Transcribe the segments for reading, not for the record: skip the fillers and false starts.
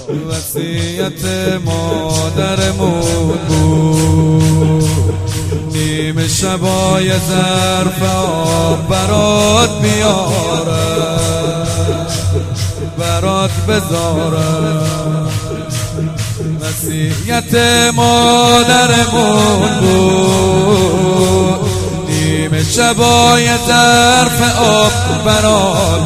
وصیت مادرمون بود نیم شبای ظرف آب برات بیارم برات بذارم وصیت مادرمون بود نیم شبای ظرف آب برات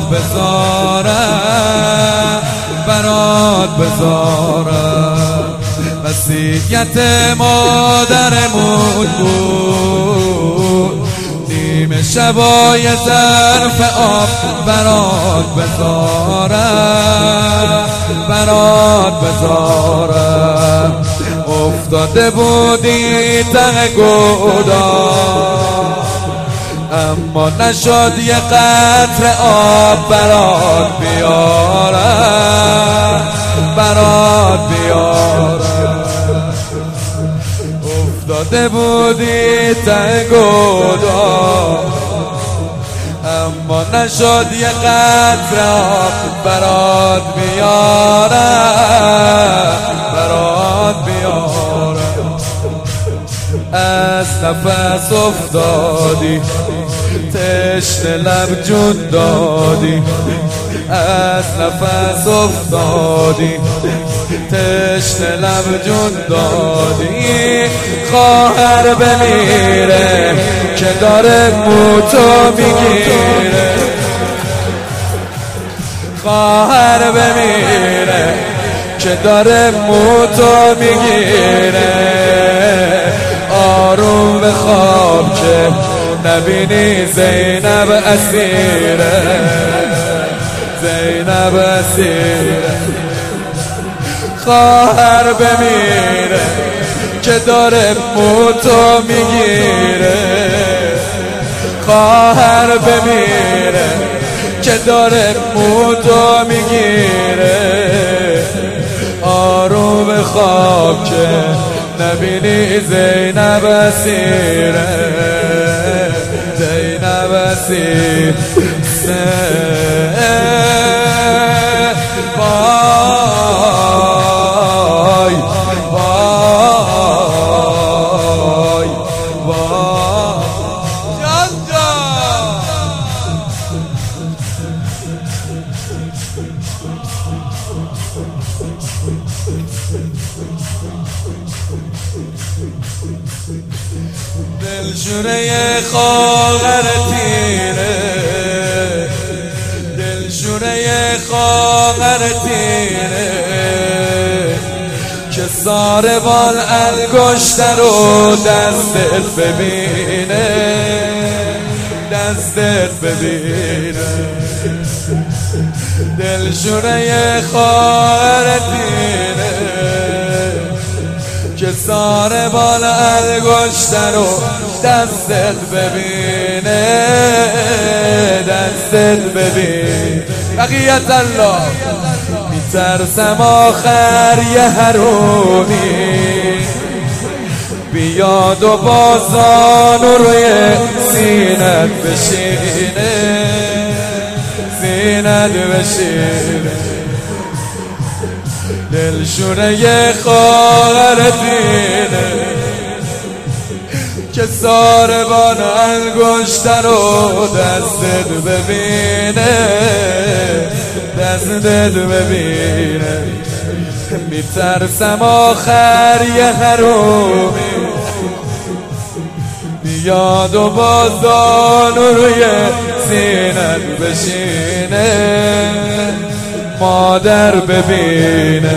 بذارم برات بذارم وصیت مادرمون بود نیم شبای ظرف آب برات بذارم برات بذارم افتاده بودی ته گودال اما نشد یه قطره آب برات بیارم برات بیارم افتاده بودی ته گودال اما نشد یه قطره آب برات بیارم برات بیارم از نفس افتادی تشنه لب جون دادی از نفس افتادی تشنه لب جون دادی خواهر بمیره که داره موتو میگیره خواهر بمیره که داره موتو میگیره آروم به خواب که نبینی زینب اسیره زینب اسیره خواهر بمیره که داره موتو میگیره خواهر بمیره که داره موتو میگیره آروم خواب که نبینی زینب اسیره زینب اسیره وای وای وای جان دلشوره خواهر تیره دلشوره خواهر تیره که ساربان انگشت رو دستت ببینه دستت ببینه دلشوره خواهر تیره که ساربان انگشت رو دستت ببینه دستت ببین بقیت الله میترسم آخر یه حرومی بیاد و بازانو روی سینت بشینه سینت بشینه دلشونه خواهر دینه که ساربان انگشت رو دستت ببینه دستت ببینه میترسم آخر یه حرومی بیاد و بازانو روی سینت بشینه مادر ببینه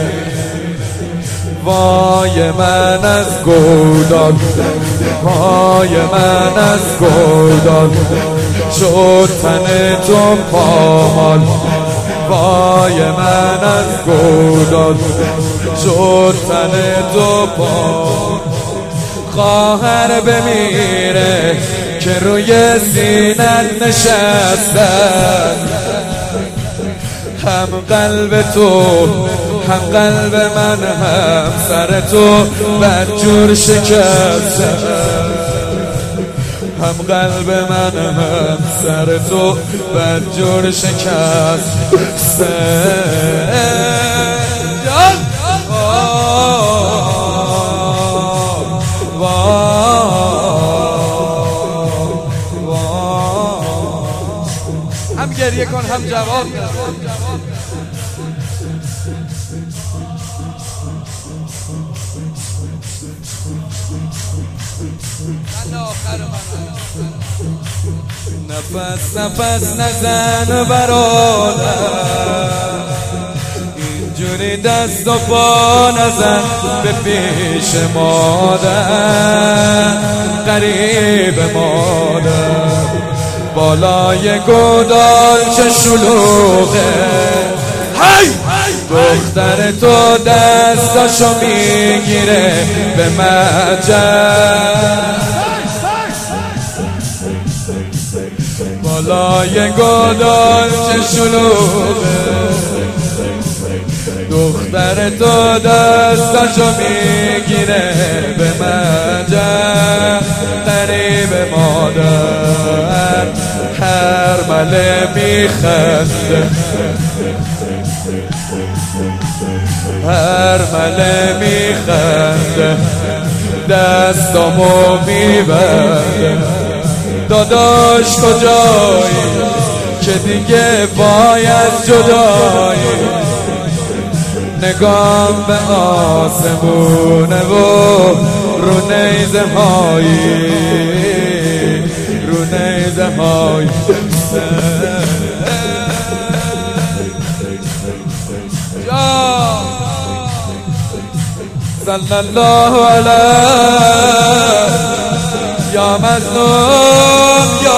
وای من از گودال وای من از گودال شد تن تو پامال وای من از گودال شد تن تو پامال خواهر بمیره که روی سینت نشستن هم قلب تو هم قلب من هم سر تو بدجور شکسته هم قلب من هم سر تو بدجور شکسته هم جواب نفس نفس نزن برادر، اینجوری دست و پا نزن به پیش مادر، قریب مادر. بالای گودال چه شلوغه، دختر تو دستاشو میگیره به مجد. بالای گودال چه شلوغه، دختر تو دستاشو میگیره به مجد، قریب مادر. هر مله میخنده، هر مله میخنده، دستامو میبنده. داداش کجایی که دیگه باید جدایی، نگام به آسمونه و رو نیزه هایی، رو نیزه هایی. صلی الله علیه یا مظلوم یا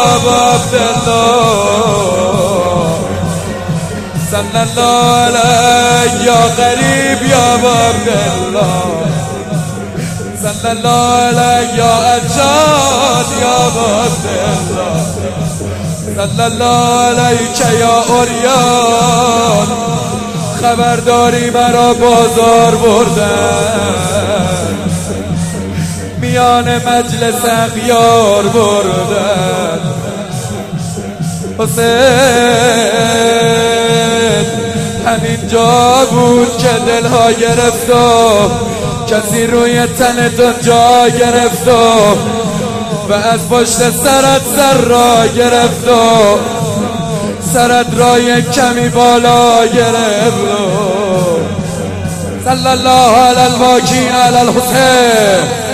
عبدالله، صلی الله علیه یا غریب یا عبدالله، صلی الله علیه یا اجاد یا عبدالله، صلی الله علیک یا عریان. خبرداری مرا بازار بردن، میان مجلس اغیار بردن. حسین همین جا بود که دلها گرفت و کسی روی تنتون جا گرفت و از پشت سرت سر را گرفت و سرت را یک کمی بالا گرفت. صلی الله علی الباقی علی الحسین.